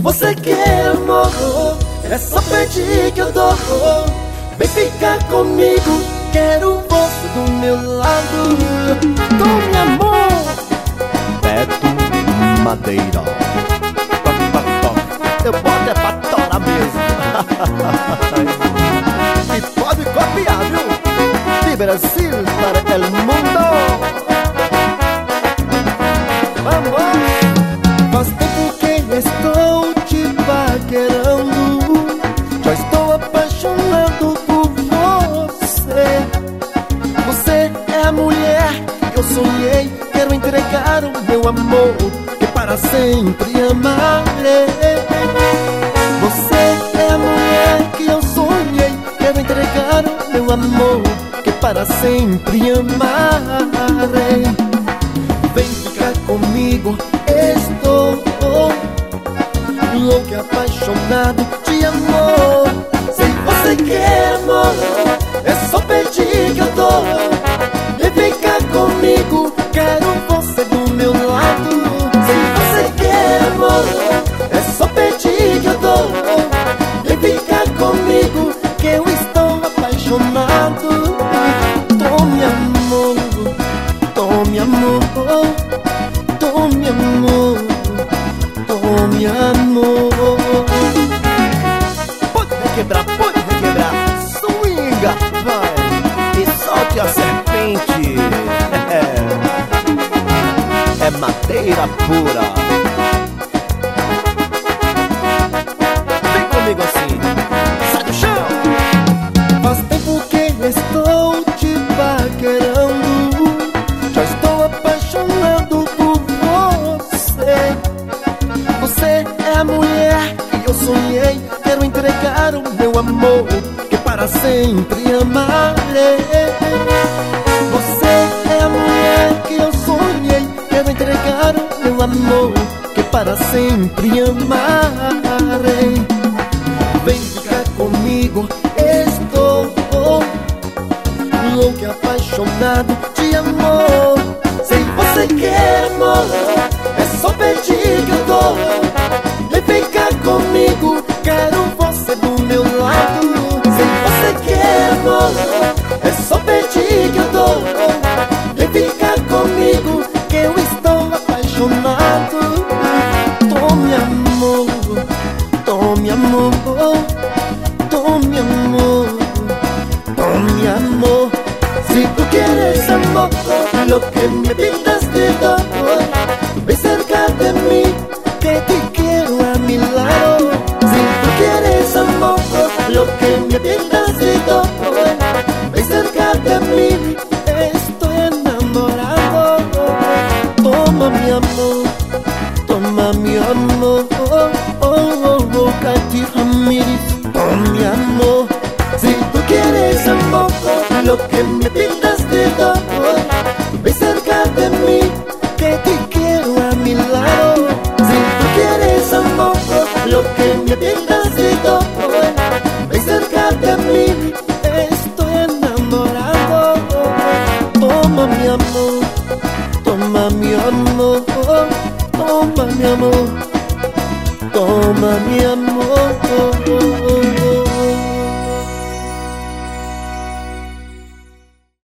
você quer amor, é só pedir que eu dou. Vem ficar comigo, quero você do meu lado. Tome amor. Beto Madeira. Eu boto é pra torar mesmo. E pode copiar, viu? De Brasil para el mundo. Vamos! Faz tempo que estou te paquerando, já estou apaixonado por você. Você é a mulher que eu sonhei, quero entregar o meu amor, que para sempre amarei. Você é a mulher que eu sonhei, quero entregar o meu amor, que para sempre amarei. Vem ficar comigo, estou louco e apaixonado de amor. Se você quer amor, é só pedir que eu dou. Vem ficar comigo, quero você do meu lado. Se você quer amor, é só pedir que eu dou. Vem ficar comigo, que eu estou apaixonado. Tome amor, tome amor, tome amor, tome amor. Pode requebrar, swinga, vai. E solte a serpente. É madeira pura. Vem comigo assim, sai do chão. Faz tempo que estou te paquerando, já estou apaixonado por você. Você é a mulher que eu sonhei, quero entregar o meu amor, que para sempre amarei. Você é a mulher que eu sonhei, quero entregar o meu amor, que para sempre amarei. Vem ficar comigo, estou louco e apaixonado de amor. Se você quer amor, é só pedir que eu dou. Vem ficar comigo, quero você do meu lado. Se você quer amor, é só pedir que eu dou. Vem ficar comigo, que eu estou apaixonado. Tome amor, tome amor, tome amor, tome amor. Si tú quieres amor, lo que me pintas de dolor, ven cerca de mí, que te quiero a mi lado. Si tú quieres amor, lo que me pintas de dolor, ven cerca de mí, estoy enamorado. Toma mi amor, toma mi amor, Katy Ramírez, toma mi amor. Si tú quieres amor, lo que me pintas de dolor, ven cerca de mí, que te quiero a mi lado. Si tú quieres amor, lo que me pintas de dolor, ven cerca de mí, estoy enamorado. Toma mi amor, toma mi amor, toma mi amor, toma mi amor.